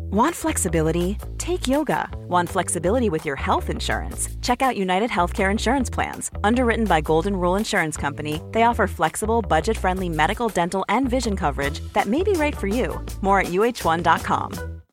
Want flexibility? Take yoga. Want flexibility with your health insurance? Check out United Healthcare Insurance Plans. Underwritten by Golden Rule Insurance Company, they offer flexible, budget-friendly medical, dental, and vision coverage that may be right for you. More at uh1.com.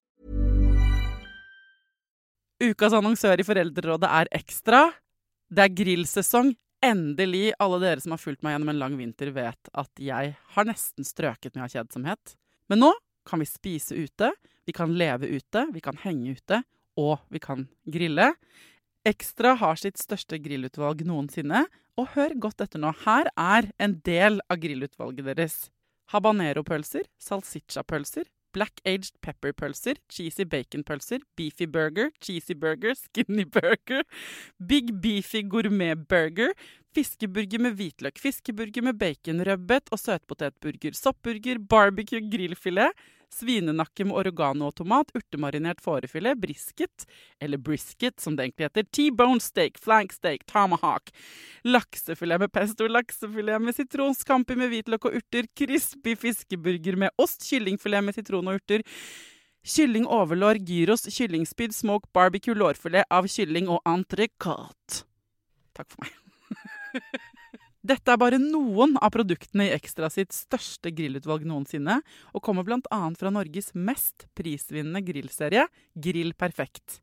Ukas annonsør i Foreldrerådet Ekstra. Det grillsesong. Endelig, alle dere som har fulgt meg gjennom en lang vinter vet at jeg har nesten strøket med kjedsomhet. Men nå kan vi spise ute, vi kan leve ute, vi kan henge ute, og vi kan grille. Ekstra har sitt største grillutvalg noensinne, og hør godt etter nå. Her en del av grillutvalget deres. Habanero-pølser, salsiccia-pølser, black-aged pepper-pølser, cheesy bacon-pølser, beefy burger, cheesy burger, skinny burger, big beefy gourmet-burger, fiskeburger med hvitløk, fiskeburger med bacon, røbbet og søtpotetburger, soppburger, barbecue, grillfilet, svinenakke med oregano og tomat, urtemarinert fårefilet, brisket, eller brisket som det egentlig heter, T-bone steak, flank steak, tomahawk, laksefilet med pesto, laksefilet med sitron, scampi med hvitløk og urter, crispy fiskeburger med ost, kyllingfilet med sitron og urter, kylling overlår, gyros, kyllingspyd, smoke, barbecue, lårfilet av kylling og entrecôte. Takk for meg. Dette bare noen av produktene i Ekstra sitt største grillutvalg noensinne, og kommer blant annet fra Norges mest prisvinnende grillserie, Grill Perfekt.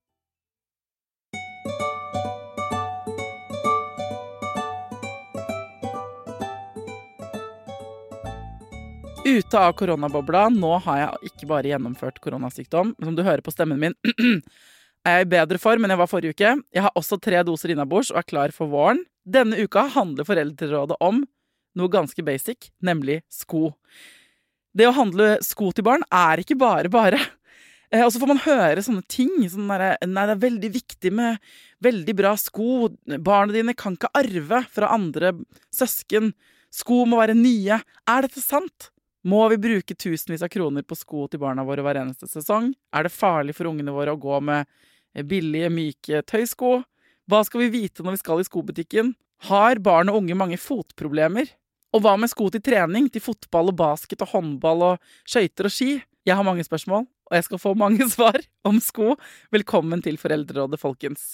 Ute av koronabobla, nå har jeg ikke bare gjennomført koronasykdom, som du hører på stemmen min, jeg i bedre form enn jeg var forrige uke. Jeg har også 3 doser innabords og klar for våren. Denne uka handler Foreldrerådet om noe ganske basic, nemlig sko. Det å handle sko til barn ikke bare. Og så får man høre sånne ting, nei, det veldig viktig med veldig bra sko. Barna dine kan ikke arve fra andre søsken. Sko må være nye. Dette sant? Må vi bruke tusenvis av kroner på sko til barna våre hver eneste sesong? Det farlig for ungene våre å gå med billige, myke tøysko? Hva skal vi vite når vi skal i skobutikken? Har barn og unge mange fotproblemer? Og hva med sko til trening, til fotball og basket og håndball og skøyter og ski? Jeg har mange spørsmål, og jeg skal få mange svar om sko. Velkommen til Foreldrerådet, folkens.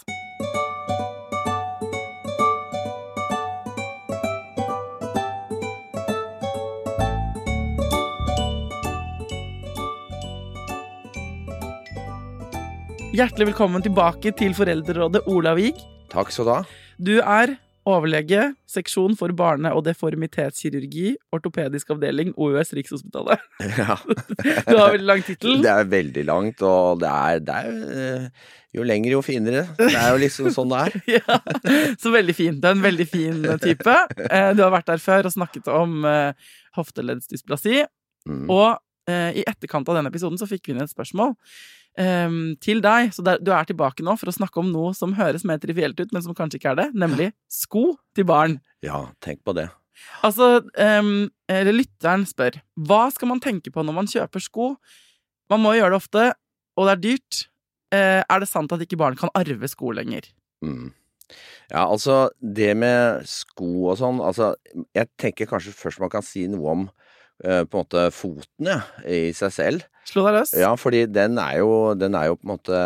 Hjertelig velkommen tilbake til Foreldrerådet, Olav Vig. Takk skal du ha. Du overlege, seksjon for barne- og deformitetskirurgi, ortopedisk avdeling, OUS Rikshospitalet. Ja. Du har veldig lang titel. Det veldig langt, og det jo lenger jo finere. Det jo liksom sånn det Ja, så veldig fin. Du en veldig fin type. Du har vært der før og snakket om hofteleddsdysplasi, og i etterkant av denne episoden så fikk vi inn et spørsmål til deg, så du tilbake nå for å snakke om noe som høres mer trivielt ut, men som kanskje ikke det, nemlig sko til barn. Ja, tenk på det. Altså, lytteren spør, hva skal man tenke på når man kjøper sko? Man må gjøre det ofte, og det dyrt. Det sant at ikke barn kan arve sko lenger? Ja, altså, det med sko og sånn, altså, jeg tenker kanskje først man kan si noe om på en måte foten i seg selv. Slå deg løs. Ja, fordi den jo på en måte,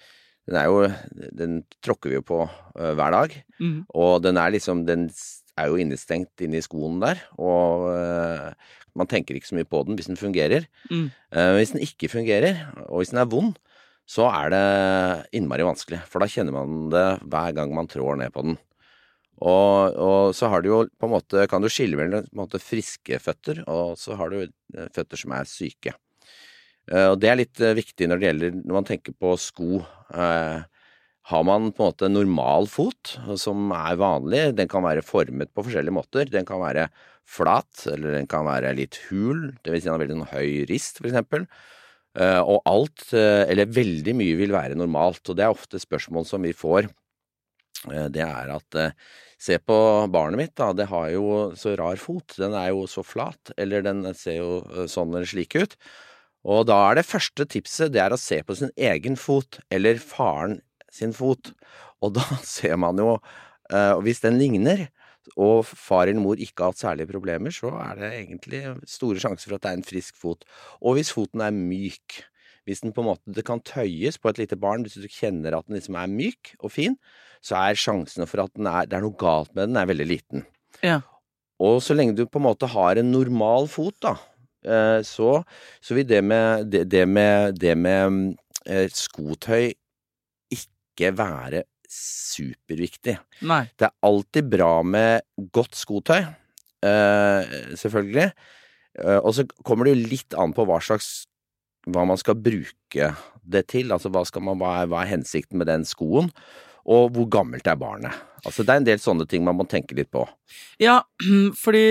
den tråkker vi jo på hver dag, og den liksom, den jo innestengt inne i skoen der, og man tenker ikke så mye på den hvis den fungerer. Hvis den ikke fungerer, og hvis den vond, så det innmari vanskelig, for da kjenner man det hver gang man trår ned på den. Og så har du jo på en måte, kan du skille mellom på en måte friske føtter, og så har du føtter som syke. Og det litt viktig når det gjelder, når man tenker på sko. Har man på en måte normal fot, som vanlig, den kan være formet på forskjellige måter. Den kan være flat, eller den kan være litt hul, det vil si den har veldig høy rist, for eksempel. Og alt, eller veldig mye vil være normalt, og det ofte spørsmål som vi får. Det at se på barnet mitt da, det har jo så rar fot, den jo så flat, eller den ser jo sånn eller slik ut, og da det første tipset, det å se på sin egen fot, eller faren sin fot, og da ser man jo, hvis den ligner, og far eller mor ikke har hatt særlige problemer, så det egentlig store sjanser for at det en frisk fot, og hvis foten myk, hvis den på en måte, det kan tøyes på et lite barn, hvis du kjenner at den liksom myk og fin, så sjansene for at det noe galt med den veldig liten. Ja. Og så lenge du på en måte har en normal fot da, så vil det med skotøy ikke være superviktig. Nei. Det alltid bra med godt skotøy, selvfølgelig. Og så kommer det jo litt an på hva man skal bruke det til, altså hva hensikten med den skoen, og hvor gammelt barnet. Altså det en del sånne ting man må tenke litt på. Ja, fordi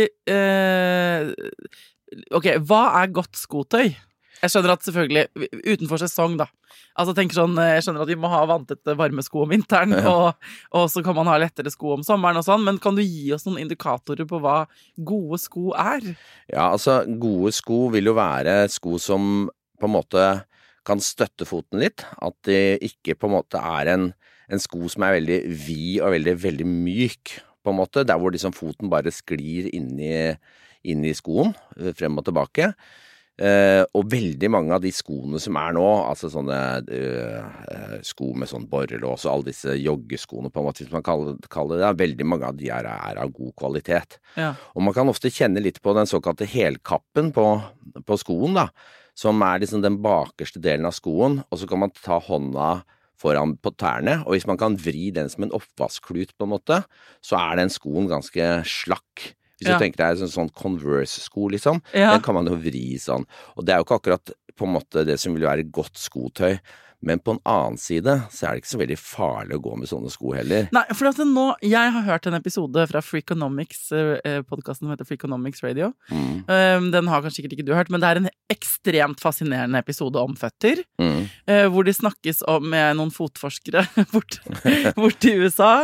ok, hva godt skotøy? Jeg skjønner at selvfølgelig, utenfor sesong da, altså jeg skjønner at vi må ha vanntette varme sko om vinteren, og så kan man ha lettere sko om sommeren og sånn, men kan du gi oss noen indikatorer på hva gode sko Ja, altså gode sko vil jo være sko som på en måte kan støtte foten litt, at det ikke på en måte en sko som veldig vid og veldig, veldig myk, på en måte, der hvor liksom foten bare sklir inn i skoen, frem og tilbake. Og veldig mange av de skoene som nå, altså sånne sko med sånn borrelås og alle disse joggeskoene, på en måte, hvis man kaller det, veldig mange av de av god kvalitet. Ja. Og man kan ofte kjenne litt på den såkalte helkappen på skoen da, som liksom den bakerste delen av skoen, og så kan man ta hånda foran på tærne, og hvis man kan vri den som en oppvaskklut på en måte, så den skoen ganske slakk. Hvis du tenker deg en sånn Converse-sko liksom, den kan man jo vri sånn. Og det jo ikke akkurat på en måte det som vil være godt skotøy, men på en annen side så det ikke så veldig farlig å gå med sånne sko heller. Nei, for jeg har hørt en episode fra Freakonomics, podcasten som heter Freakonomics Radio. Den har kanskje ikke du hørt, men det en ekstremt fascinerende episode om føtter, hvor de snakkes om med noen fotforskere bort i USA,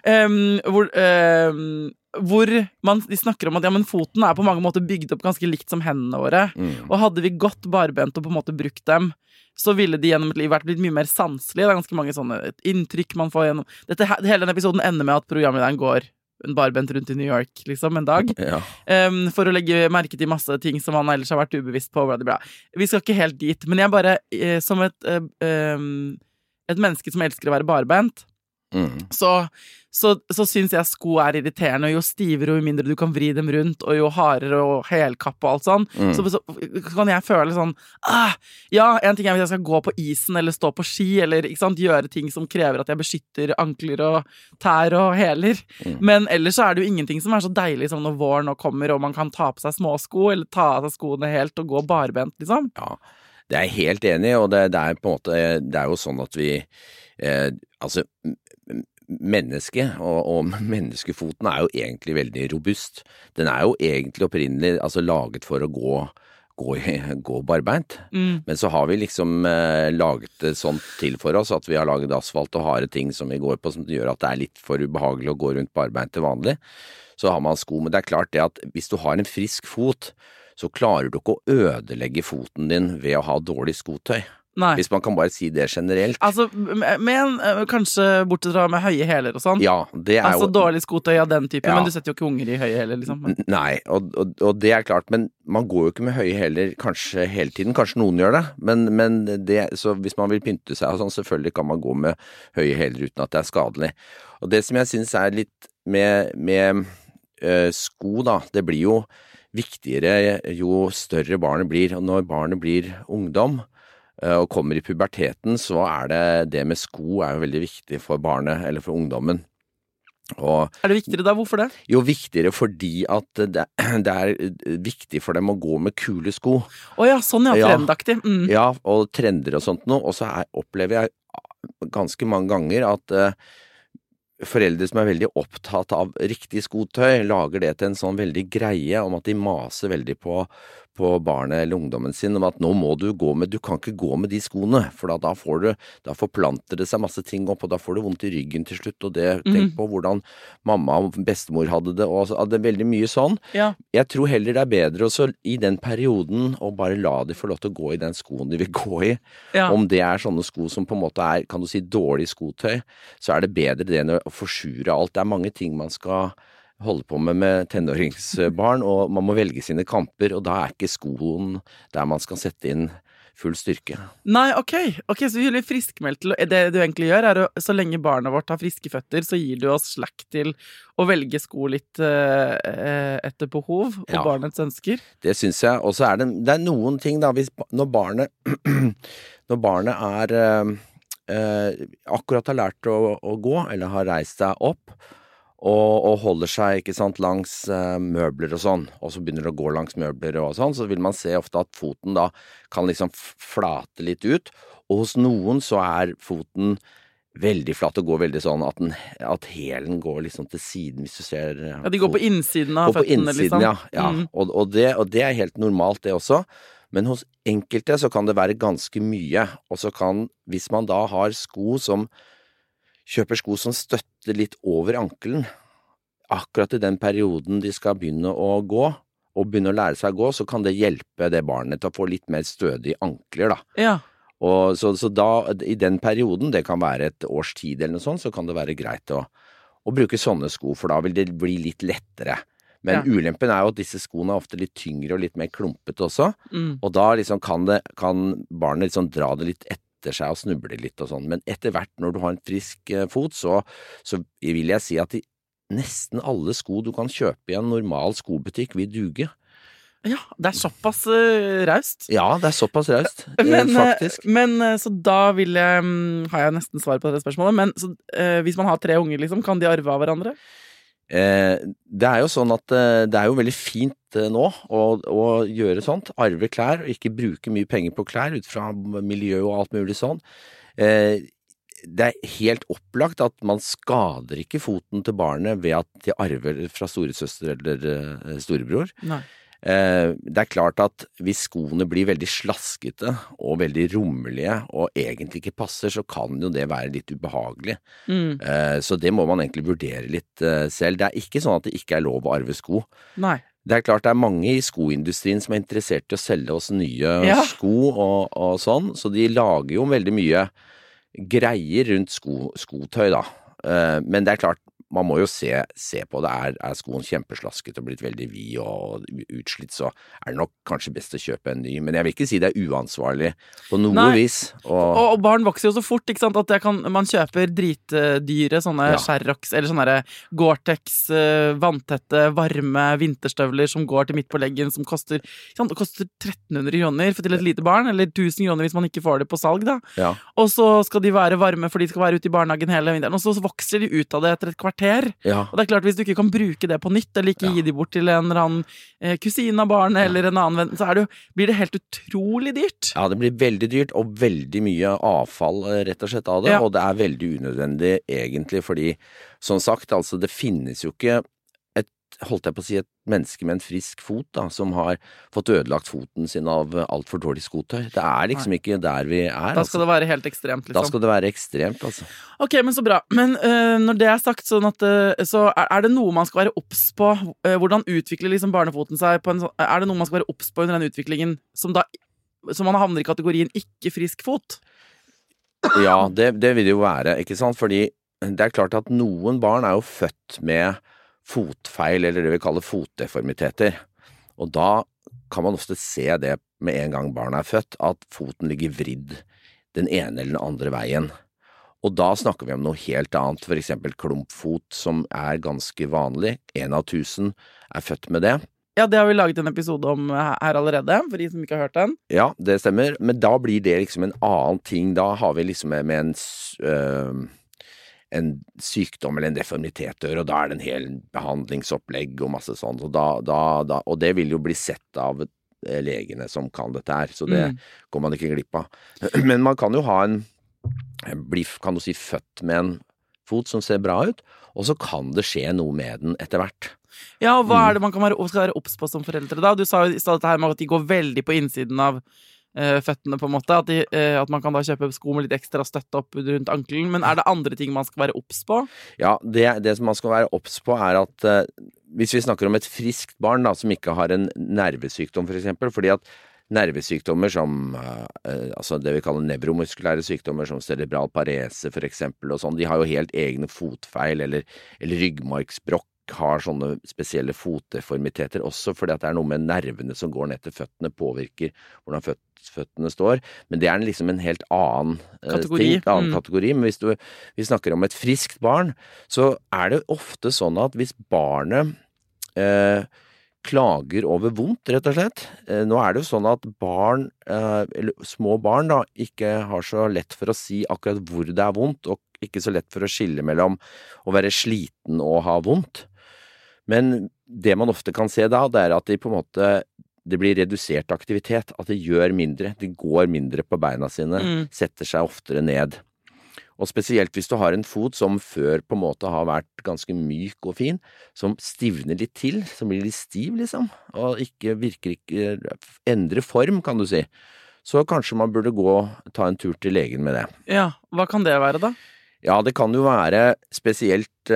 hvor de snakker om at men foten på mange måter bygd opp ganske likt som hendene våre, og hadde vi gått barbent og på en måte brukt dem, så ville de gjennom et liv vært litt mye mer sanselige. Det ganske mange sånne inntrykk man får gjennom. Hele den episoden ender med at programlederen går barbent rundt i New York, liksom, en dag, for å legge merke til masse ting som han ellers har vært ubevisst på. Vi skal ikke helt dit, men jeg bare, som et menneske som elsker å være barbent, så syns jeg sko irriterende, og jo stivere og jo mindre du kan vri dem rundt, og jo hardere og helkapp og alt sånn, så kan jeg føle sånn, en ting hvis jeg skal gå på isen, eller stå på ski, eller ikke sant, gjøre ting som krever at jeg beskytter ankler og tær og hæler, men ellers så det jo ingenting som så deilig som når våren nå kommer, og man kan ta på seg små sko, eller ta av seg skoene helt og gå barbent, liksom. Ja, det jeg helt enig i, og det på en måte, det jo sånn at vi, altså, mennesket og menneskefoten jo egentlig veldig robust. Den jo egentlig opprinnelig laget for å gå barbeint. Men så har vi liksom laget det sånn til for oss at vi har laget asfalt og harde ting som vi går på, som gjør at det litt for ubehagelig å gå rundt barbeint til vanlig. Så har man sko, men det klart det at hvis du har en frisk fot, så klarer du ikke å ødelegge foten din ved å ha dårlig skotøy. Nei. Hvis man kan bare si det generelt. Altså, kanskje bortsett fra med høye hæler og sånn. Ja, det altså jo... dårlig skotøy av den typen, men du setter jo ikke unger i høye hæler, liksom. Nei, og det klart, men man går jo ikke med høye hæler kanskje hele tiden. Kanskje noen gjør det, men det, så hvis man vil pynte seg og sånn, selvfølgelig kan man gå med høye hæler uten at det skadelig. Og det som jeg synes litt med sko da, det blir jo viktigere jo større barnet blir, og når barnet blir ungdom, og kommer i puberteten, så det med sko jo veldig viktig for barnet, eller for ungdommen. Og, det viktigere da? Hvorfor det? Jo, viktigere fordi at det viktig for dem å gå med kule sko. Åja, sånn trendaktig. Ja, og trender og sånt nå, og så opplever jeg ganske mange ganger at foreldre som veldig opptatt av riktig skotøy, lager det til en sånn veldig greie om at de maser veldig på barnet eller ungdommen sin, om at nå må du kan ikke gå med de skoene, for da forplanter det seg masse ting opp, og da får du vondt i ryggen til slutt, og tenk på hvordan mamma og bestemor hadde det, og det veldig mye sånn. Ja. Jeg tror heller det bedre også i den perioden å bare la de få lov til å gå i den skoen de vil gå i. Ja. Om det sånne sko som på en måte kan du si, dårlig skotøy, så det bedre det enn å forsure alt. Det mange ting man skal holde på med tenåringsbarn, og man må velge sine kamper, og da ikke skoen der man skal sette inn full styrke. Nei, ok, så vi er litt friskmeldt til, det du egentlig gjør så lenge barnet vårt har friske føtter, så gir du oss slack til å velge sko litt etter behov og barnets ønsker. Det synes jeg, og så det noen ting da, når barnet akkurat har lært å gå, eller har reist seg opp, og holder seg, ikke sant, langs møbler og sånn, og så begynner det å gå langs møbler og sånn, så vil man se ofte at foten da kan liksom flate litt ut, og hos noen så foten veldig flatt og går veldig sånn at hælen går liksom til siden, hvis du ser... Ja, de går på innsiden av føttene, liksom. Ja. Og det helt normalt det også, men hos enkelte så kan det være ganske mye, og så kan, hvis man da har kjøper sko som støtter litt over ankelen, akkurat i den perioden de skal begynne å gå, og begynne å lære seg å gå, så kan det hjelpe det barnet til å få litt mer stødige ankler da. Ja. Og så da, i den perioden, det kan være et års tid eller noe sånt, så kan det være greit å bruke sånne sko, for da vil det bli litt lettere. Men ulempen jo at disse skoene ofte litt tyngre og litt mer klumpete også, og da liksom kan barnet liksom dra det litt etter seg og snuble litt og sånn, men etter hvert når du har en frisk fot, så vil jeg si at nesten alle sko du kan kjøpe i en normal skobutikk vil duge. Ja, det såpass raust. Ja, det såpass raust, faktisk. Men så da har jeg nesten svar på det spørsmålet, men så, hvis man har 3 unger liksom, kan de arve av hverandre? Det jo sånn at det jo veldig fint nå å gjøre sånt, arve klær og ikke bruke mye penger på klær ut fra miljø og alt mulig sånn. Det helt opplagt at man skader ikke foten til barnet ved at de arver fra storesøster eller storebror. Nei. Det klart at hvis skoene blir veldig slaskete og veldig rommelige og egentlig ikke passer, så kan jo det være litt ubehagelig. Så det må man egentlig vurdere litt selv. Det ikke sånn at det ikke lov å arve sko. Nei. Det klart det mange i skoindustrien som interessert i å selge oss nye sko og sånn, så de lager jo veldig mye greier rundt skotøy da. Men det klart, man må jo se på det. Skoen kjempeslasket og blitt veldig vid og utslitt, så det nok kanskje best å kjøpe en ny. Men jeg vil ikke si det uansvarlig på noe vis. Og barn vokser jo så fort, ikke sant? At man kjøper dritdyre sånne Sherrox, eller sånne Gore-Tex, vanntette, varme vinterstøvler som går til midt på leggen, som koster 1300 kroner til et lite barn, eller 1000 kroner hvis man ikke får det på salg da. Ja. Og så skal de være varme, for de skal være ute i barnehagen hele vinteren, og så vokser de ut av det etter et kvarter. Ja. Og det klart, hvis du ikke kan bruke det på nytt, eller ikke gi de bort til en eller annen kusine av barnet, eller en annen venn, så blir det helt utrolig dyrt. Ja, det blir veldig dyrt, og veldig mye avfall rett og slett av det, og det veldig unødvendig egentlig, fordi, som sagt, altså, det finnes jo ikke holdt jeg på å si, et menneske med en frisk fot da, som har fått ødelagt foten sin av alt for dårlig skotøy. Det liksom ikke der vi Da skal det være helt ekstremt, liksom. Da skal det være ekstremt, altså. Ok, men så bra. Men når det sagt, sånn at, så det noe man skal være obs på? Hvordan utvikler liksom barnefoten seg på det noe man skal være obs på under den utviklingen som man havner i kategorien ikke frisk fot? Ja, det vil det jo være, ikke sant? Fordi det klart at noen barn jo født med fotfeil, eller det vi kaller fotdeformiteter. Og da kan man ofte se det med en gang barnet født, at foten ligger vridd den ene eller den andre veien. Og da snakker vi om noe helt annet, for eksempel klumpfot, som ganske vanlig. 1 av 1000 født med det. Ja, det har vi laget en episode om her allerede, for de som ikke har hørt den. Ja, det stemmer, men da blir det liksom en annen ting. Da har vi liksom med en sykdom eller en deformitet, og da det en hel behandlingsopplegg og masse sånn, og det vil jo bli sett av legene som kan dette her, så det går man ikke glipp av. Men man kan jo bli, kan du si, født med en fot som ser bra ut, og så kan det skje noe med den etter hvert. Ja, og hva det man skal være obs på som foreldre da? Du sa jo i stedet dette her med at de går veldig på innsiden av føttene på en måte, at man kan da kjøpe sko med litt ekstra støtte opp rundt ankelen, men det andre ting man skal være obs på? Ja, det som man skal være obs på at hvis vi snakker om et friskt barn da, som ikke har en nervesykdom for eksempel, fordi at nervesykdommer som altså det vi kaller nevromuskulære sykdommer som cerebral parese for eksempel og sånn, de har jo helt egne fotfeil eller ryggmargsbrokk har sånne spesielle fotdeformiteter også, fordi at det noe med nervene som går ned til føttene, påvirker hvordan føttene står. Men det liksom en helt annen kategori. Men hvis vi snakker om et friskt barn, så det ofte sånn at hvis barnet klager over vondt, rett og slett. Nå det jo sånn at barn, eller små barn da, ikke har så lett for å si akkurat hvor det vondt, og ikke så lett for å skille mellom å være sliten og ha vondt. Men det man ofte kan se da, det at de på en måte, det blir redusert aktivitet, at de gjør mindre, de går mindre på beina sine, setter seg oftere ned. Og spesielt hvis du har en fot som før på en måte har vært ganske myk og fin, som stivner litt til, som blir litt stiv liksom, og virker ikke, endre form kan du si. Så kanskje man burde ta en tur til legen med det. Ja, hva kan det være da? Ja, det kan jo være spesielt,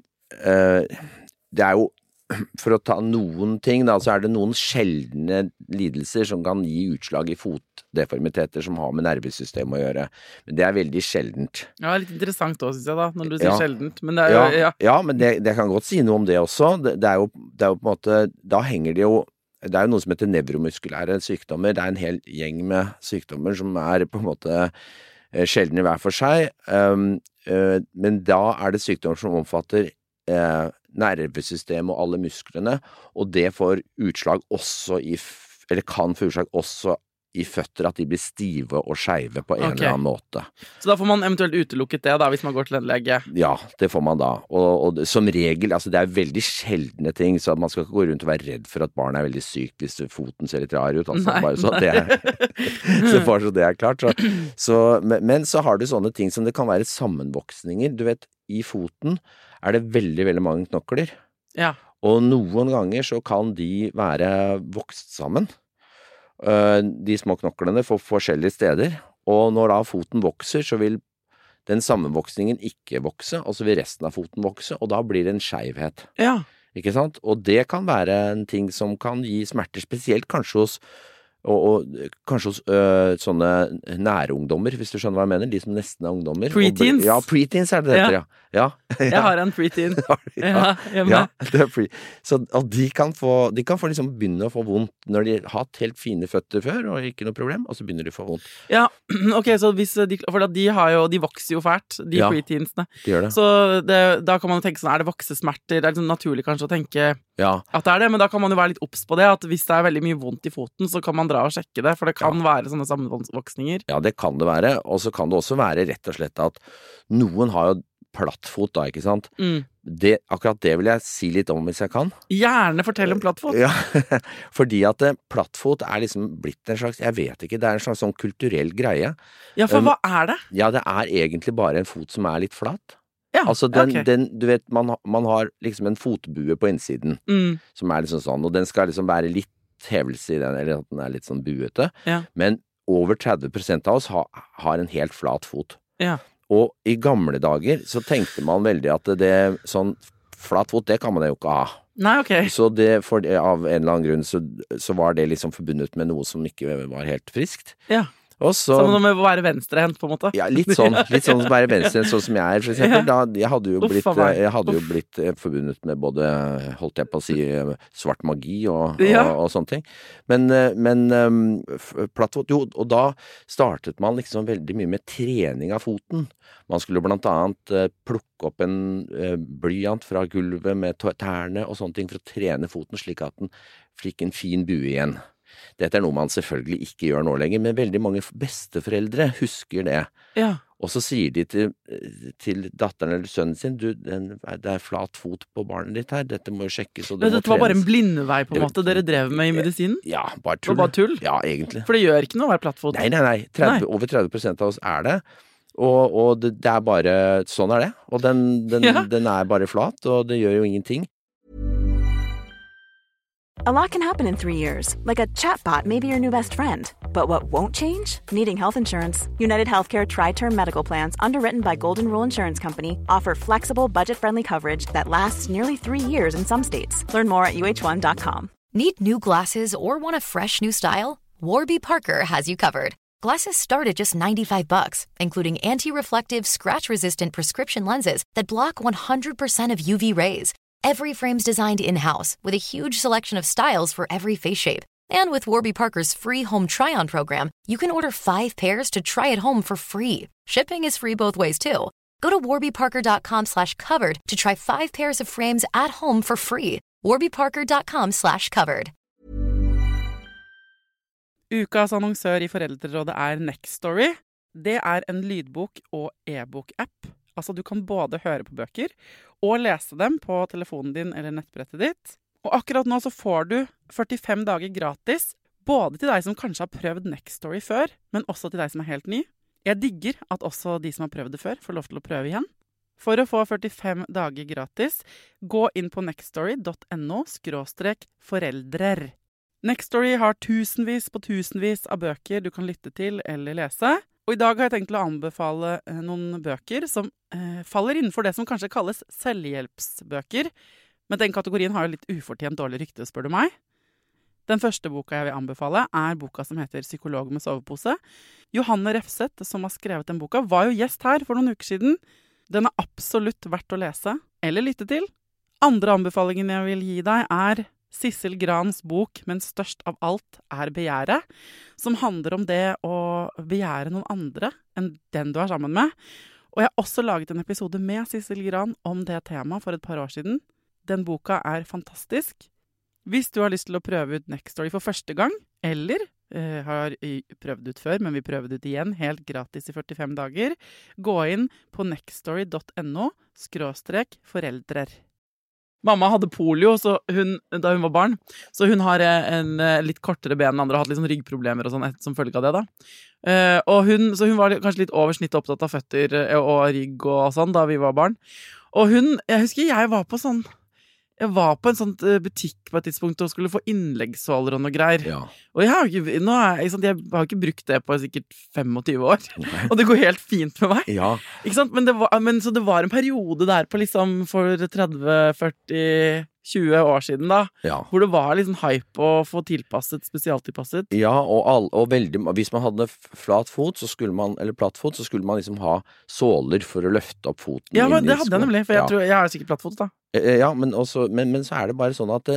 det jo, for å ta noen ting da, så det noen sjeldne lidelser som kan gi utslag i fotdeformiteter som har med nervesystemet å gjøre. Men det veldig sjeldent. Ja, litt interessant også, synes jeg da, når du sier sjeldent. Men det jo, ja, men det kan godt si noe om det også. Det jo på en måte, da henger det jo, det jo noe som heter nevromuskulære sykdommer. Det en hel gjeng med sykdommer som på en måte sjeldne hver for seg. Men da det sykdommer som omfatter nervesystemet og alle musklene, og det får utslag også eller kan få utslag også i føtter, at de blir stive og skeive på en eller annen måte. Så da får man eventuelt utelukket det da, hvis man går til en lege? Ja, det får man da. Og som regel, altså det veldig sjeldne ting, så man skal ikke gå rundt og være redd for at barnet veldig sykt hvis foten ser litt rar ut, altså, bare så så bare så det klart. Men så har du sånne ting som det kan være sammenvoksninger. Du vet, i foten det veldig, veldig mange knokler. Ja. Og noen ganger så kan de være vokst sammen. De små knoklene på forskjellige steder. Og når da foten vokser, så vil den sammenvoksningen ikke vokse, og så vil resten av foten vokse, og da blir det en skjevhet. Ja. Ikke sant? Og det kan være en ting som kan gi smerter, spesielt kanskje hos kanskje hos sånne nære ungdommer, hvis du skjønner hva jeg mener, de som nesten ungdommer. Preteens? Ja, preteens det heter, ja. Jeg har en preteen. Ja, det så de kan få liksom begynne å få vondt når de har hatt helt fine føtter før, og ikke noe problem, og så begynner de å få vondt. Ja, ok, så hvis for de vokser jo fælt, de preteensene. De gjør det. Så da kan man tenke sånn, det voksesmerter? Det liksom naturlig kanskje å tenke at det det, men da kan man jo være litt obs på det, at hvis det veldig mye vondt i foten, så kan man dra og sjekke det, for det kan være sånne sammenvoksninger. Ja, det kan det være, og så kan det også være rett og slett at noen har jo plattfot da, ikke sant? Akkurat det vil jeg si litt om hvis jeg kan. Gjerne fortell om plattfot. Ja, fordi at plattfot liksom blitt en slags, jeg vet ikke, det en slags sånn kulturell greie. Ja, for hva det? Ja, det egentlig bare en fot som litt flat. Ja, altså du vet, man har liksom en fotbue på innsiden, som liksom sånn, og den skal liksom være litt hevelse i den, eller at den litt sånn buete. Ja. Men over 30% av oss har en helt flat fot. Ja. Og i gamle dager så tenkte man veldig at det sånn flat fot, det kan man jo ikke ha. Nei, ok. Så av en eller annen grunn så var det liksom forbundet med noe som ikke var helt friskt. Ja. Sånn som å være venstrehendt på en måte. Ja, litt sånn som å være venstrehendt, sånn som jeg for eksempel. Jeg hadde jo blitt forbundet med både, holdt jeg på å si, svart magi og sånne ting. Men plattfot, jo, og da startet man liksom veldig mye med trening av foten. Man skulle blant annet plukke opp en blyant fra gulvet med tærne og sånne ting for å trene foten slik at den fikk en fin bue igjen. Dette noe man selvfølgelig ikke gjør nå lenger, men veldig mange besteforeldre husker det. Ja. Og så sier de til datteren eller sønnen sin, det flat fot på barnet ditt her, dette må jo sjekkes, og det må trenes. Dette var bare en blindevei på en måte dere drev med i medisinen? Ja, bare tull. Det var bare tull? Ja, egentlig. For det gjør ikke noe å være plattfot? Nei. Over 30% av oss det. Og det bare, sånn det. Og den bare flat, og det gjør jo ingenting. A lot can happen in 3 years, like a chatbot may be your new best friend. But what won't change? Needing health insurance. United Healthcare Tri-Term Medical Plans, underwritten by Golden Rule Insurance Company, offer flexible, budget-friendly coverage that lasts nearly 3 years in some states. Learn more at uh1.com. Need new glasses or want a fresh new style? Warby Parker has you covered. Glasses start at just $95, including anti-reflective, scratch-resistant prescription lenses that block 100% of UV rays. Every frame's designed in-house with a huge selection of styles for every face shape. And with Warby Parker's free home try-on program, you can order 5 pairs to try at home for free. Shipping is free both ways, too. Go to warbyparker.com/covered to try 5 pairs of frames at home for free. warbyparker.com/covered. Ukas annonsør I Foreldrerådet Nextory. Det en lydbok- og e-bok-app. Altså, du kan både høre på bøker og lese dem på telefonen din eller nettbrettet ditt. Og akkurat nå så får du 45 dager gratis, både til deg som kanskje har prøvd Nextory før, men også til deg som helt ny. Jeg digger at også de som har prøvd det før, får lov til å prøve igjen. For å få 45 dager gratis, gå inn på nextory.no/foreldrer. Nextory har tusenvis på tusenvis av bøker du kan lytte til eller lese. Og I dag har jeg tenkt å anbefale noen bøker som faller innenfor det som kanskje kalles selvhjelpsbøker. Men den kategorien har jo litt ufortjent dårlig rykte, spør du meg. Den første boka jeg vil anbefale boka som heter Psykolog med sovepose. Johanne Refseth, som har skrevet den boka, var jo gjest her for noen uker siden. Den absolutt verdt å lese, eller lytte til. Andre anbefalingen jeg vil gi deg Sissel Grans bok, men størst av alt begjæret, som handler om det å begjære noen andre enn den du sammen med. Og jeg har også laget en episode med Sissel Gran om det temaet for et par år siden. Den boka fantastisk. Hvis du har lyst til å prøve ut Nextory for første gang, eller har prøvd ut før, men vi prøver det ut igjen, helt gratis I 45 dager, gå inn på nextory.no/foreldrer. Mamma hadde polio da hun var barn, så hun har en litt kortere ben enn andre, har hatt litt sånn ryggproblemer og sånn som følge av det da. Så hun var kanskje litt over snittet opptatt av føtter og rygg og sånn da vi var barn. Og jeg husker jeg var på en sånn butikk på et tidspunkt og skulle få innleggssåler og noe greier. Ja. Og jeg har jo ikke brukt det på sikkert 25 år. Nei. Og det går helt fint med meg. Ja. Ikke sant? Så det var en periode der på liksom for 30-40-20 år siden da, hvor det var liksom hype å få spesialtilpasset. Ja, og veldig, hvis man hadde flat fot, eller platt fot, så skulle man liksom ha såler for å løfte opp foten. Ja, men det hadde jeg nemlig, for jeg har sikkert platt fot da. Ja, men så det bare sånn at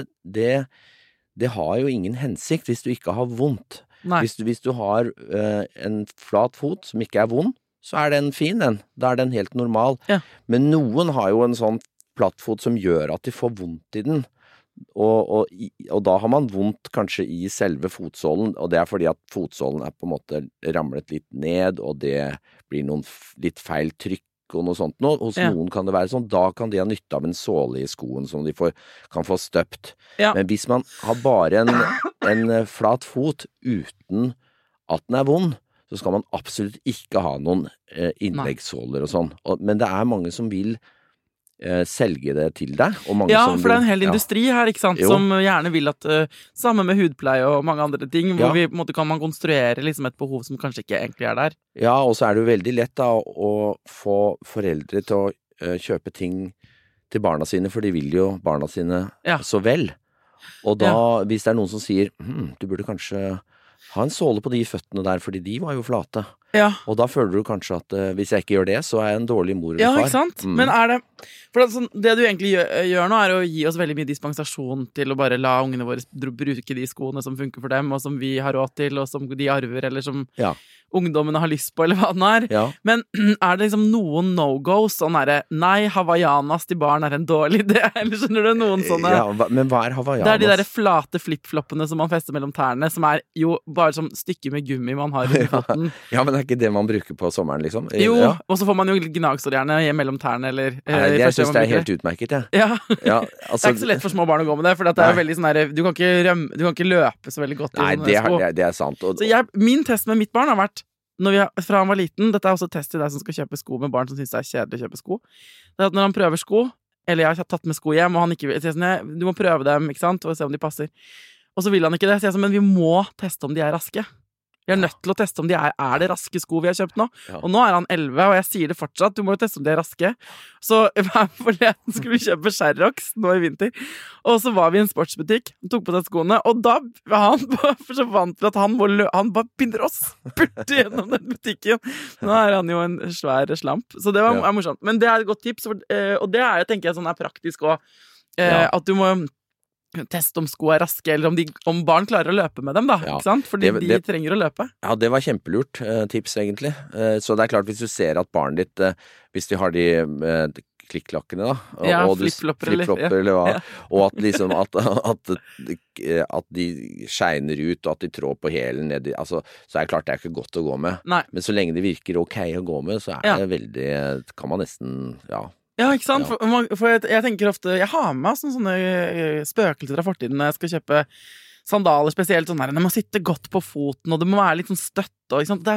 det har jo ingen hensikt hvis du ikke har vondt. Hvis du har en flat fot som ikke vond, så den fin den. Da den helt normal. Ja. Men noen har jo en sånn plattfot som gjør at de får vondt I den. Og da har man vondt kanskje I selve fotsålen, og det fordi at fotsålen på en måte ramlet litt ned, og det blir noen litt feil trykk og noe sånt nå. Hos noen kan det være sånn, da kan de ha nytte av en såle I skoen som de kan få støpt. Ja. Men hvis man har bare en flat fot uten at den vond, så skal man absolutt ikke ha noen innleggssåler og sånn. Men det mange som vil selge det til deg. Og mange som for det en hel industri her, ikke sant? Som gjerne vil at, sammen med hudpleie og mange andre ting, hvor vi på en måte kan man konstruere liksom et behov som kanskje ikke egentlig der. Ja, og så det jo veldig lett da å få foreldre til å kjøpe ting til barna sine, for de vil jo barna sine så vel. Og da, hvis det noen som sier, du burde kanskje ha en såle på de føttene der, fordi de var jo flate. Ja. Og da føler du kanskje at hvis jeg ikke gjør det, så jeg en dårlig mor eller far. Ja, ikke sant? Men det... For det du egentlig gjør nå å gi oss veldig mye dispensasjon til å bare la ungene våre bruke de skoene som funker for dem, og som vi har råd til, og som de arver, eller som ungdommene har lyst på, eller hva den Men det liksom noen no-goes, sånn nei, hawaiianas til barn en dårlig idé, eller skjønner du noen sånne... Ja, men hva hawaiianas? Det de der flate flip-floppene som man fester mellom tærne, som jo bare som stykker med gummi man har I foten. Ja, men ikke det man bruker på sommeren, liksom? Jo, og så får man jo gnagsår gjerne mellom tærne, eller... Jeg synes det helt utmerket, ja. Altså, det ikke så lett for små barn å gå med det, for det veldig sånn der, du kan ikke løpe så veldig godt I sånne sko. Nei, det sant. Så min test med mitt barn har vært, fra han var liten, dette også test til deg som skal kjøpe sko med barn som synes det kjedelig å kjøpe sko, det at når han prøver sko, eller jeg har tatt med sko hjem, og han ikke vil, så sånn, du må prøve dem, ikke sant, og se om de passer. Og så vil han ikke det, så jeg sånn, men vi må teste om de raske. Vi nødt til å teste om de det raske sko vi har kjøpt nå. Og nå han 11, og jeg sier det fortsatt, du må jo teste om de raske. Så forleden skulle vi kjøpe Sherrox nå I vinter, og så var vi I en sportsbutikk, han tok på seg skoene, og da var han så vant til at han bare begynner å spurte gjennom den butikken. Nå han jo en svær slamp, så det var morsomt. Men det et godt tips, og det jo, tenker jeg, sånn praktisk også. At du må teste om sko raske, eller om barn klarer å løpe med dem da, ikke sant? Fordi de trenger å løpe. Ja, det var kjempelurt tips egentlig. Så det klart hvis du ser at barnet ditt, hvis de har de klikklakkene da, og flip-flopper eller hva, og at liksom at de skjeiner ut, og at de trår på hælen ned, altså, så klart det ikke godt å gå med. Nei. Men så lenge det virker ok å gå med, så det veldig, kan man nesten, Ja, ikke sant? For jeg tenker ofte, jeg har med sånne spøkelser fra fortiden når jeg skal kjøpe sandaler, spesielt sånn her, det må sitte godt på foten, og det må være litt sånn støtte, ikke sant?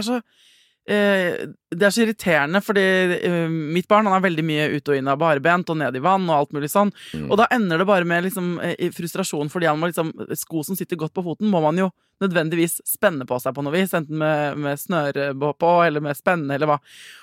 Det så irriterende, fordi mitt barn, han veldig mye ut og inn av barbent, og ned i vann, og alt mulig sånn, og da ender det bare med liksom, frustrasjon, fordi han må liksom, sko som sitter godt på foten, må man jo nødvendigvis spenne på seg på noe vis, enten med snøre på, eller med spenne, eller hva.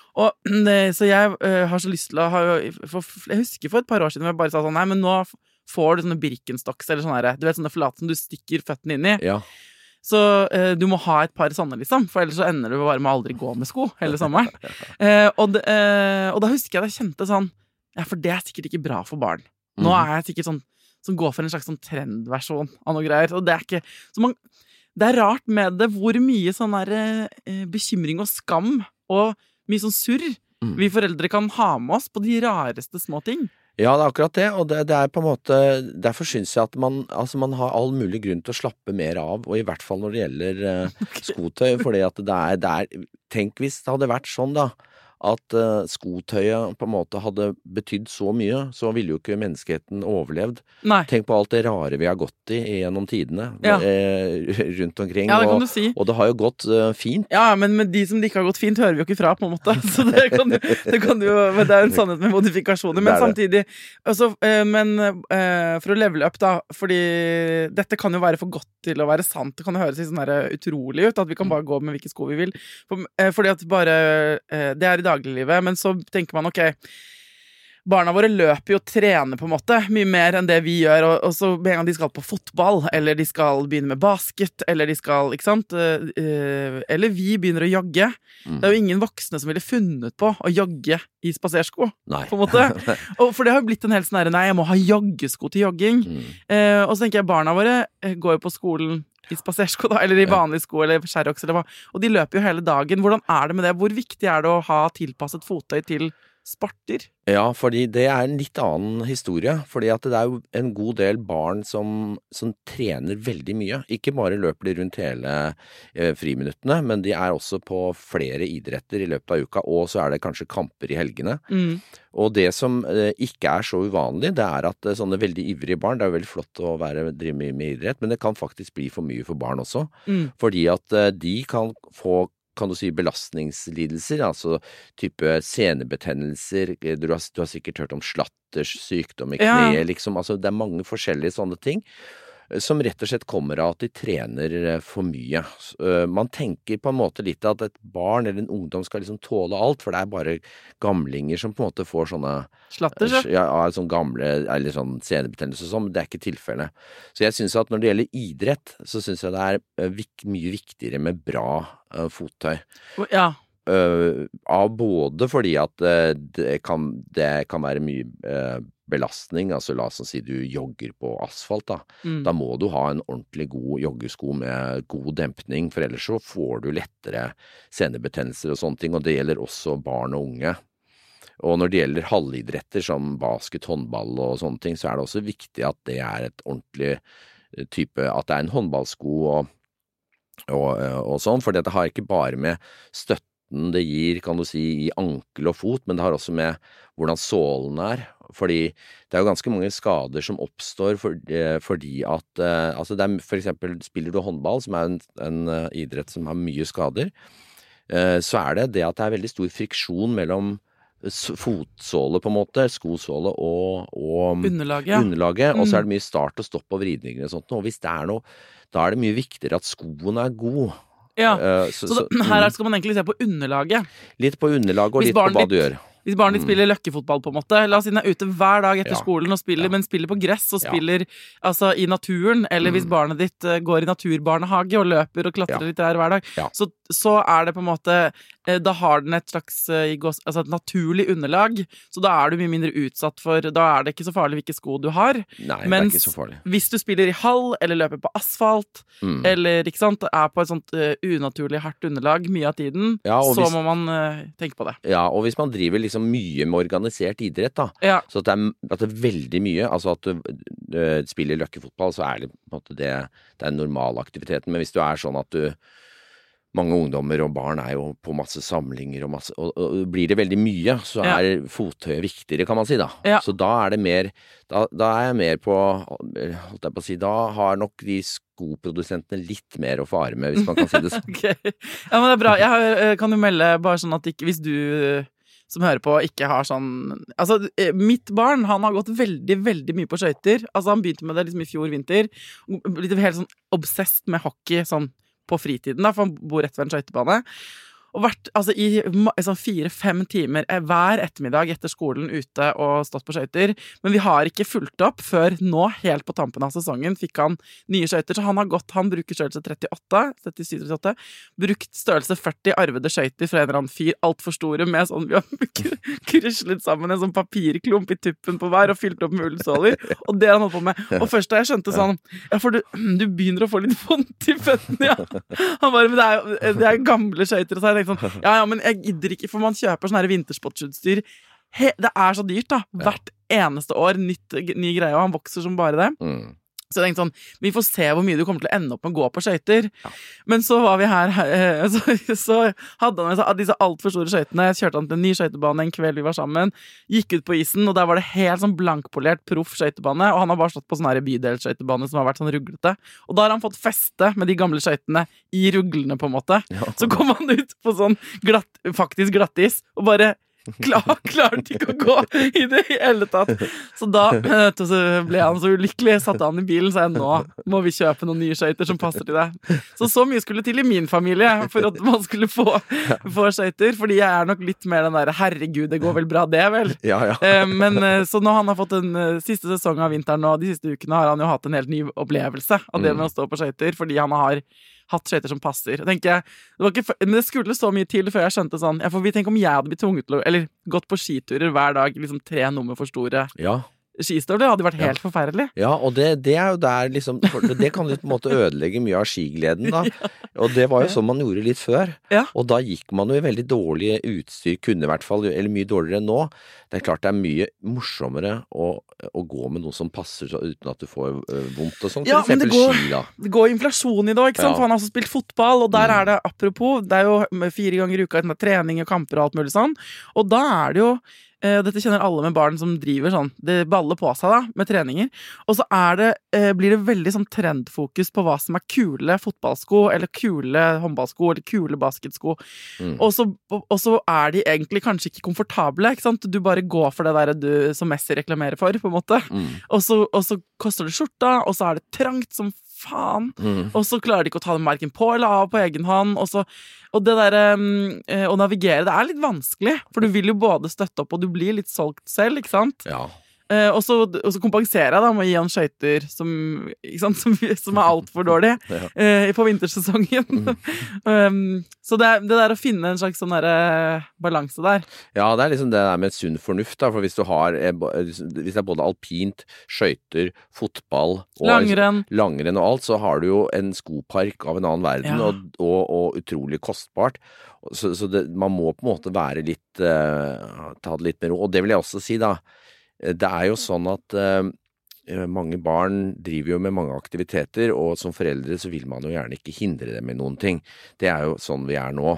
Så jeg har så lyst til å jeg husker for et par år siden hvor jeg bare sa sånn, nei, men nå får du sånne Birkenstocks eller sånne her, du vet sånne forlater som du stikker føttene inn i så du må ha et par sånne liksom, for ellers så ender du bare med aldri gå med sko hele sommeren og da husker jeg at jeg kjente sånn, for det sikkert ikke bra for barn nå jeg sikkert sånn som går for en slags sånn trendversjon av noe greier, og det ikke så det rart med det hvor mye sånn der bekymring og skam og mye sånn surr vi foreldre kan ha med oss på de rareste små ting. Ja, det akkurat det, og det på en måte, derfor synes jeg at man har all mulig grunn til å slappe mer av, og i hvert fall når det gjelder skotøy, fordi at tenk hvis det hadde vært sånn da, at skotøyet på en måte hadde betydd så mye, så ville jo ikke menneskeheten overlevd. Nei. Tenk på alt det rare vi har gått i gjennom tidene, rundt omkring, det kan du si. Og det har jo gått fint. Ja, men med de som det ikke har gått fint, hører vi jo ikke fra på en måte, så det kan jo, men det en sannhet med modifikasjoner, men samtidig, altså, for å levele opp da, fordi dette kan jo være for godt til å være sant, det kan jo høres sånn der utrolig ut, at vi kan bare gå med hvilke sko vi vil, fordi at bare, det i dagliglivet, men så tenker man, ok, barna våre løper jo og trener på en måte, mye mer enn det vi gjør, og så med en gang de skal på fotball, eller de skal begynne med basket, eller de skal, ikke sant, eller vi begynner å jogge. Det jo ingen voksne som ville funnet på å jogge i spasersko, på en måte. Og for det har jo blitt en helt sånn her, nei, jeg må ha joggesko til jogging. Og så tenker jeg, barna våre går jo på skolen i spasersko da, eller i vanlige sko, eller Sherrox, eller hva. Og de løper jo hele dagen. Hvordan det med det? Hvor viktig det å ha tilpasset fottøy til sporter? Ja, fordi det en litt annen historie, fordi at det jo en god del barn som trener veldig mye. Ikke bare løper de rundt hele friminuttene, men de også på flere idretter i løpet av uka, og så det kanskje kamper i helgene. Og det som ikke så uvanlig, det at sånne veldig ivrige barn, det jo veldig flott å drive med idrett, men det kan faktisk bli for mye for barn også, fordi at de kan få kan du si belastningslidelser, altså type senebetennelser, du har sikkert hørt om slatters sykdom i kneet, liksom, altså det mange forskjellige sånne ting, som rett og slett kommer av at de trener for mye. Man tenker på en måte litt at et barn eller en ungdom skal liksom tåle alt, for det bare gamlinger som på en måte får sånne slatters, sånn gamle, eller sånn senebetennelse og sånn, men det ikke tilfellet. Så jeg synes at når det gjelder idrett, så synes jeg det mye viktigere med bra fottøy. Ja. Av både fordi at det kan være mye belastning, altså la oss si du jogger på asfalt da, da må du ha en ordentlig god joggesko med god dempning, for ellers så får du lettere senebetennelser og sånne ting, og det gjelder også barn og unge. Og når det gjelder halvidretter som basket, håndball og sånne ting, så det også viktig at det et ordentlig type, at det en håndballsko og sånn, for det har ikke bare med støtten det gir, kan du si, i ankel og fot, men det har også med hvordan sålen fordi det jo ganske mange skader som oppstår fordi at, altså det for eksempel spiller du håndball, som en idrett som har mye skader, så det at det veldig stor friksjon mellom fotsåle på en måte, skosåle og underlaget, og så det mye start og stopp og vridninger og sånt, og hvis det noe, da det mye viktigere at skoen god. Ja, så her skal man egentlig se på underlaget. Litt på underlaget og litt på hva du gjør. Hvis barnet ditt spiller løkkefotball på en måte, la oss si den ute hver dag etter skolen og spiller, men spiller på gress og spiller altså, i naturen, eller hvis barnet ditt går i naturbarnehage og løper og klatrer litt der hver dag, så det på en måte da har den et slags altså et naturlig underlag, så da du mye mindre utsatt for, da det ikke så farlig hvilke sko du har. Nei, mens det ikke så farlig. Hvis du spiller i hall, eller løper på asfalt, eller ikke sant, på et sånt unaturlig hardt underlag mye av tiden, så må man tenke på det. Ja, og hvis man driver liksom mye med organisert idrett da, så at det veldig mye, altså at du spiller løkkefotball, så det på en måte det den normale aktiviteten, men hvis du sånn at du mange ungdommer og barn jo på masse samlinger og blir det veldig mye, så fottøyet viktigere, kan man si da. Så da det mer, da jeg mer på, holdt jeg på å si, da har nok de skoprodusentene litt mer å fare med, hvis man kan si det sånn. Okay. Ja, men det bra. Jeg kan jo melde bare sånn at ikke, hvis du som hører på ikke har sånn, altså mitt barn, han har gått veldig, veldig mye på skøyter, altså han begynte med det liksom i fjor vinter, blitt helt sånn obsessed med hockey, sånn på fritiden da, for han bor rett ved en skøytebane. Og vært altså, i sånn 4-5 timer hver ettermiddag etter skolen ute og stått på skøyter. Men vi har ikke fulgt opp før nå, helt på tampen av sesongen, fikk han nye skøyter. Så han bruker størrelse 37-38, brukt størrelse 40 arvede skøyter fra en eller annen fyr, alt for store, med sånn, vi har kryslet sammen en sånn papirklump i tuppen på hver og fylt opp med ullsåler. Og det han holdt på med. Og først da jeg skjønte sånn, ja, for du begynner å få litt vondt i føttene, ja. Han bare, men det gamle skøyter, og så jeg sånn, ja, men jeg gidder ikke, for man kjøper sånn her vintersportsutstyr. Det så dyrt da, hvert eneste år, ny greie, og han vokser som bare det. Så jeg tenkte sånn, vi får se hvor mye du kommer til å ende opp med å gå på skøyter. Men så var vi her, så hadde han disse alt for store skøytene. Jeg kjørte han til en ny skøytebane en kveld vi var sammen, gikk ut på isen, og der var det helt sånn blankpolert proff skøytebane, og han har bare stått på sånn her bydelsskøytebane som har vært sånn ruglete. Og da har han fått feste med de gamle skøytene i ruglene på en måte. Så kom han ut på sånn faktisk glattis, og bare klarte ikke å gå i det hele tatt. Så da så ble han så ulykkelig, satte han i bilen, sa jeg, nå må vi kjøpe noen nye skøyter som passer til deg. Så mye skulle til i min familie for at man skulle få skøyter, fordi jeg nok litt mer den der, herregud, det går vel bra det, vel? Men så når han har fått den siste sesongen av vinteren og de siste ukene, har han jo hatt en helt ny opplevelse av det med å stå på skøyter, fordi han har hatt skøyter som passer. Tenker jeg, men det skulle så mye til før jeg skjønte sånn, for vi tenker om jeg hadde blitt tvunget til å, eller gått på skiturer hver dag, liksom 3 nummer for store skistøvler, det hadde vært helt forferdelig. Ja, og det jo der liksom, det kan litt på en måte ødelegge mye av skigleden da, og det var jo sånn man gjorde litt før, og da gikk man jo i veldig dårlige utstyr, kunne i hvert fall, eller mye dårligere enn nå. Det klart det mye morsommere å gå med noe som passer så, uten at du får vondt og sånn, for eksempel ski da. Det går inflasjon i det, ikke sant? For han har også spilt fotball, og der det apropos, det jo 4 ganger i uka med trening og kamper og alt mulig sånn, og da det jo dette kjenner alle med barn som driver sånn, det baller på seg da, med treninger, og så blir det veldig sånn trendfokus på hva som kule fotballsko, eller kule håndballsko, eller kule basketsko, og så de egentlig kanskje ikke komfortable, ikke sant? Du bare går for det der som Messi reklamerer for, på en måte, og så koster det skjorta, og så det trangt som faen, og så klarer de ikke å ta den marken på eller av på egen hånd, og det der å navigere, det litt vanskelig, for du vil jo både støtte opp, og du blir litt solgt selv, ikke sant? Ja. Og så kompenserer jeg da med å gi han skøyter som alt for dårlig på vintersesongen. Så det der å finne en slags sånn der balanse der. Ja, det liksom det der med sunn fornuft da, for hvis du har, hvis det både alpint, skøyter, fotball og langrenn og alt, så har du jo en skopark av en annen verden, og utrolig kostbart. Så man må på en måte være litt, ta det litt med ro, og det vil jeg også si da, det jo sånn at mange barn driver jo med mange aktiviteter, og som foreldre så vil man jo gjerne ikke hindre dem med noen ting. Det jo sånn vi nå.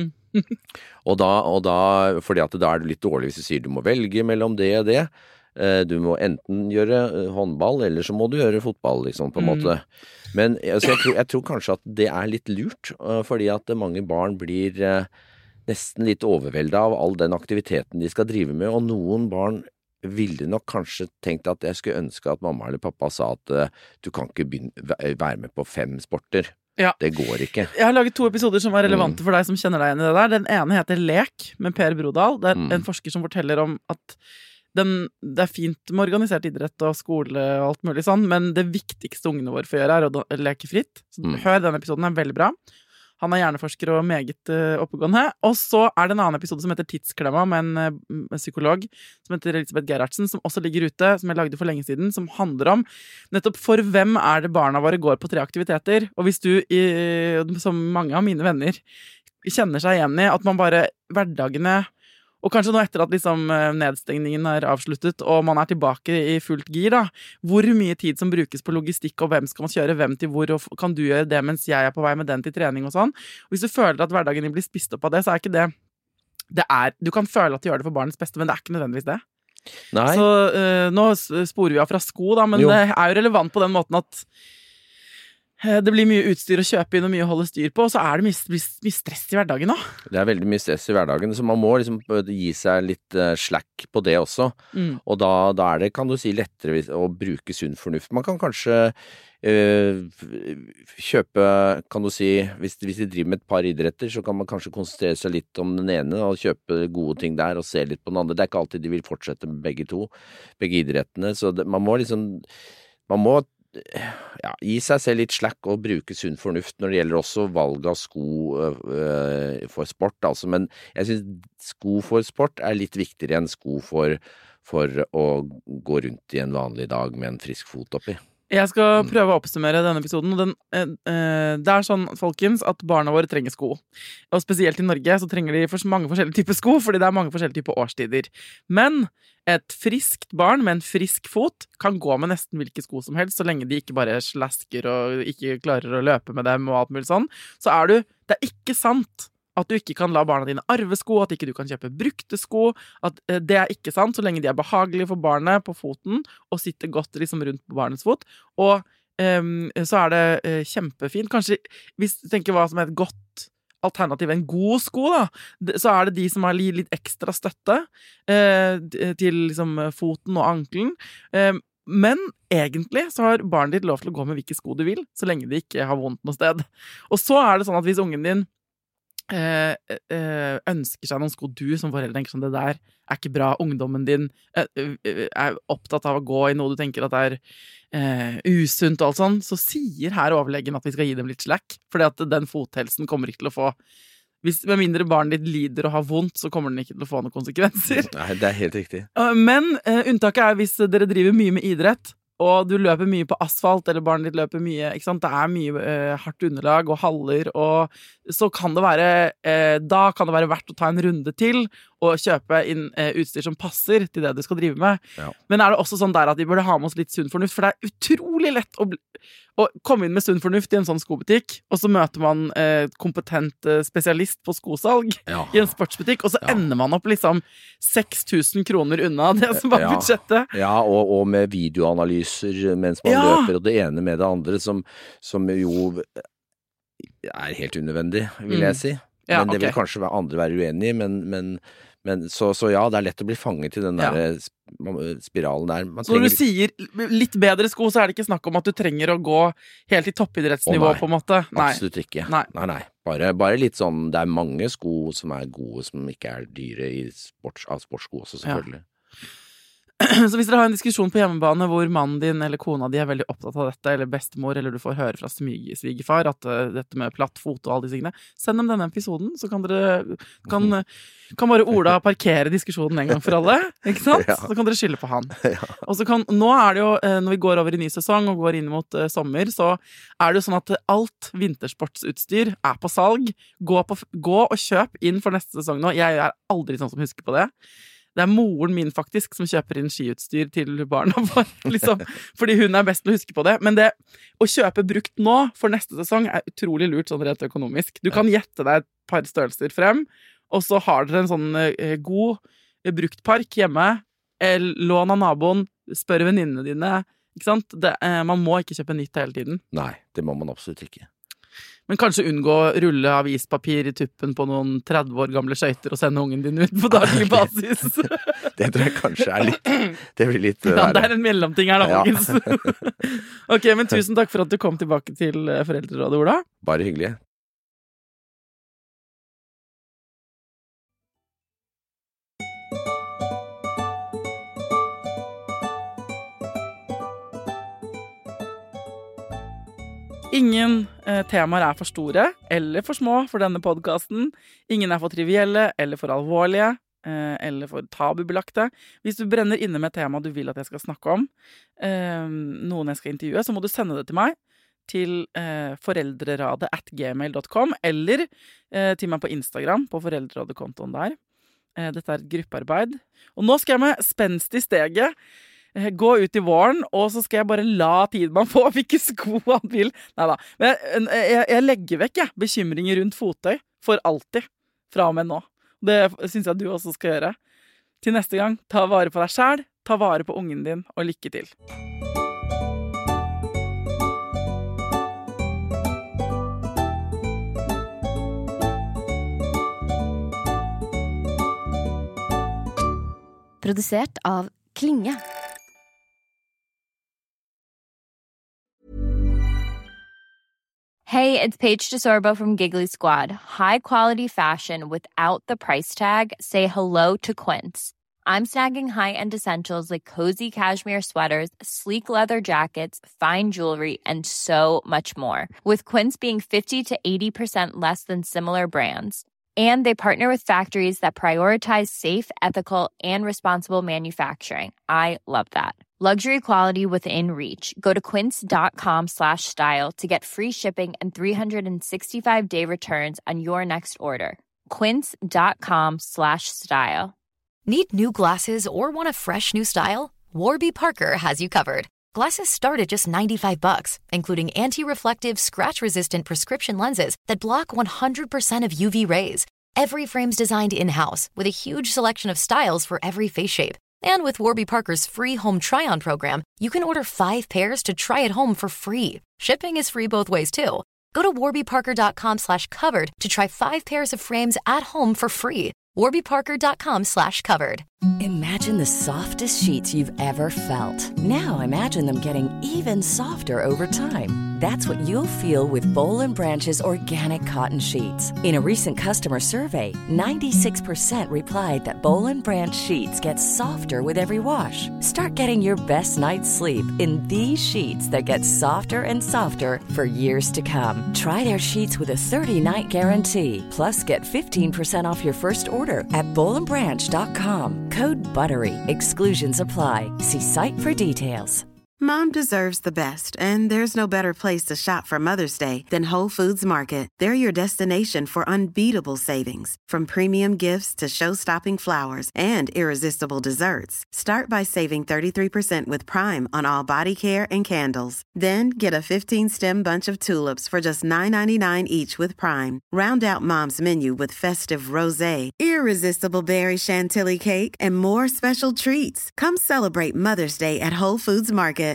og da, fordi at da det litt dårlig hvis du sier du må velge mellom det og det. Du må enten gjøre håndball, eller så må du gjøre fotball, liksom, på en måte. Men altså, jeg tror kanskje at det litt lurt, fordi at mange barn blir nesten litt overveldet av all den aktiviteten de skal drive med, og noen barn ville nok kanskje tenkt at jeg skulle ønske at mamma eller pappa sa at du kan ikke være med på 5 sporter. Ja. Det går ikke. Jeg har laget 2 episoder som relevante for deg som kjenner deg igjen i det der. Den ene heter Lek med Per Brodal. Det en forsker som forteller om at det fint med organisert idrett og skole og alt mulig sånn, men det viktigste ungene våre får gjøre å leke fritt. Så hør, den episoden veldig bra. Han hjerneforsker og meget oppegående. Og så det en annen episode som heter Tidsklemma, med en psykolog som heter Elisabeth Gerhardsen, som også ligger ute, som jeg lagde for lenge siden, som handler om nettopp for hvem det barna våre går på 3 aktiviteter. Og hvis du, som mange av mine venner, kjenner seg igjen i at man bare hverdagene, og kanskje nå etter at liksom nedstengningen avsluttet, og man tilbake i fullt gir, da, hvor mye tid som brukes på logistikk, og hvem skal man kjøre hvem til hvor, og kan du gjøre det mens jeg på vei med den til trening og sånn. Og hvis du føler at hverdagen din blir spist opp av det, så ikke det, du kan føle at du gjør det for barnets beste, men det ikke nødvendigvis det. Nei. Så nå sporer vi av fra sko, da, men det jo relevant på den måten at det blir mye utstyr å kjøpe inn og mye å holde styr på, og så det mye stress i hverdagen da. Det veldig mye stress i hverdagen, så man må liksom gi seg litt slack på det også. Og da det, kan du si, lettere å bruke sunn fornuft. Man kan kanskje kjøpe, kan du si, hvis de driver med et par idretter, så kan man kanskje konsentrere seg litt om den ene og kjøpe gode ting der og se litt på den andre. Det ikke alltid de vil fortsette med begge idrettene, så man må gi seg selv litt slack og bruke sunn fornuft når det gjelder også valg av sko for sport, altså. Men jeg synes sko for sport litt viktigere enn sko for å gå rundt i en vanlig dag med en frisk fot oppi. Jeg skal prøve å oppsummere denne episoden, og det sånn, folkens, at barna våre trenger sko. Og spesielt i Norge så trenger de mange forskjellige typer sko, fordi det mange forskjellige typer årstider. Men et friskt barn med en frisk fot kan gå med nesten hvilke sko som helst, så lenge de ikke bare slasker og ikke klarer å løpe med dem og alt mulig sånn. Så det ikke sant at du ikke kan la barna dine arve sko, at ikke du kan kjøpe brukte sko, at det ikke sant, så lenge de behagelige for barnet på foten, og sitter godt liksom rundt på barnets fot. Og så det kjempefint. Kanskje, hvis du tenker hva som et godt alternativ, en god sko, da, så det de som har litt ekstra støtte til liksom foten og ankelen. Men egentlig så har barnet ditt lov til å gå med hvilke sko du vil, så lenge de ikke har vondt noe sted. Og så det sånn at hvis ungen din ønsker seg noen sko, du som foreldre tenker sånn, det der ikke bra, ungdommen din opptatt av å gå i noe du tenker at usunt og alt sånn, så sier her overlegen at vi skal gi dem litt slack, fordi at den fothelsen kommer ikke til å få, med mindre barnet ditt lider og har vondt, så kommer den ikke til å få noen konsekvenser. Nei, det helt riktig. Men unntaket hvis dere driver mye med idrett, og du løper mye på asfalt, eller barnet ditt løper mye, ikke sant? Det mye hardt underlag og haller, og så kan det da kan det være verdt å ta en runde til, og kjøpe inn utstyr som passer til det du skal drive med. Ja. Men det også sånn der at vi burde ha med oss litt sunn fornuft, for det utrolig lett å komme inn med sunn fornuft i en sånn skobutikk, og så møter man kompetent spesialist på skosalg i en sportsbutikk, og så ender man opp liksom 6 000 kroner unna det som var budsjettet. Ja, og med videoanalyser mens man løper, og det ene med det andre, som jo helt unødvendig, vil jeg si. Men det vil kanskje andre være uenig i, men så det lett å bli fanget i den der spiralen der. Så når du sier litt bedre sko, så det ikke snakk om at du trenger å gå helt i toppidrettsnivå, på en måte? Nei, absolutt ikke. Nei. Bare litt sånn, det mange sko som gode, som ikke dyre av sportssko også, selvfølgelig. Så hvis dere har en diskusjon på hjemmebane hvor mannen din eller kona di veldig opptatt av dette, eller bestemor, eller du får høre fra svigerfar at dette med platt fot og alle disse tingene, send dem denne episoden, så kan dere kan bare Ola parkere diskusjonen en gang for alle, ikke sant? Ja. Så kan dere skylde på han. Ja. Og så nå det jo, når vi går over i ny sesong og går inn mot sommer, så det jo sånn at alt vintersportsutstyr på salg. Gå og kjøp inn for neste sesong nå. Jeg aldri sånn som husker på det. Det moren min faktisk som kjøper inn skiutstyr til barna våre, liksom, fordi hun best til å huske på det. Men det å kjøpe brukt nå for neste sesong utrolig lurt sånn rett økonomisk. Du kan gjette deg et par størrelser frem, og så har dere en sånn god bruktpark hjemme, lån av naboen, spør venninnene dine, ikke sant? Man må ikke kjøpe nytt hele tiden. Nei, det må man absolutt ikke. Men kanskje unngå å rulle avispapir i tuppen på noen 30 år gamle skøyter og sende ungen din ut på daglig basis. Det tror jeg kanskje litt det blir litt ja, det en mellomting her da, folkens. Ok, men tusen takk for at du kom tilbake til Foreldrerådet, Ola. Bare hyggelig. Ingen temaer er for store eller for små for denne podcasten. Ingen er for trivielle eller for alvorlige eller for tabubelagte. Hvis du brenner inne med et tema du vil at jeg skal snakke om, noen jeg skal intervjue, så må du sende det til meg til foreldreradet@gmail.com eller til meg på Instagram på foreldreradekontoen der. Dette er et gruppearbeid. Og nå skal jeg med spenst i steget gå ut i våren, og så skal jeg bare la Tidemann få hvilke sko han vil. Neida, men jeg legger vekk bekymringer rundt fottøy for alltid fra og med nå. Det synes jeg du også skal gjøre. Til neste gang, ta vare på deg selv, ta vare på ungen din, og lykke til. Produsert av Klinge. Hey, it's Paige DeSorbo from Giggly Squad. High quality fashion without the price tag. Say hello to Quince. I'm snagging high-end essentials like cozy cashmere sweaters, sleek leather jackets, fine jewelry, and so much more. With Quince being 50 to 80% less than similar brands. And they partner with factories that prioritize safe, ethical, and responsible manufacturing. I love that. Luxury quality within reach. Go to quince.com/style to get free shipping and 365-day returns on your next order. Quince.com/style. Need new glasses or want a fresh new style? Warby Parker has you covered. Glasses start at just $95, including anti-reflective, scratch-resistant prescription lenses that block 100% of UV rays. Every frame's designed in-house with a huge selection of styles for every face shape. And with Warby Parker's free home try-on program, you can order 5 pairs to try at home for free. Shipping is free both ways, too. Go to warbyparker.com/covered to try 5 pairs of frames at home for free. warbyparker.com/covered. Imagine the softest sheets you've ever felt. Now imagine them getting even softer over time. That's what you'll feel with Boll & Branch's organic cotton sheets. In a recent customer survey, 96% replied that Boll & Branch sheets get softer with every wash. Start getting your best night's sleep in these sheets that get softer and softer for years to come. Try their sheets with a 30-night guarantee. Plus, get 15% off your first order at bollandbranch.com. Code BUTTERY. Exclusions apply. See site for details. Mom deserves the best, and there's no better place to shop for Mother's Day than Whole Foods Market. They're your destination for unbeatable savings, from premium gifts to show-stopping flowers and irresistible desserts. Start by saving 33% with Prime on all body care and candles. Then get a 15-stem bunch of tulips for just $9.99 each with Prime. Round out Mom's menu with festive rosé, irresistible berry chantilly cake, and more special treats. Come celebrate Mother's Day at Whole Foods Market.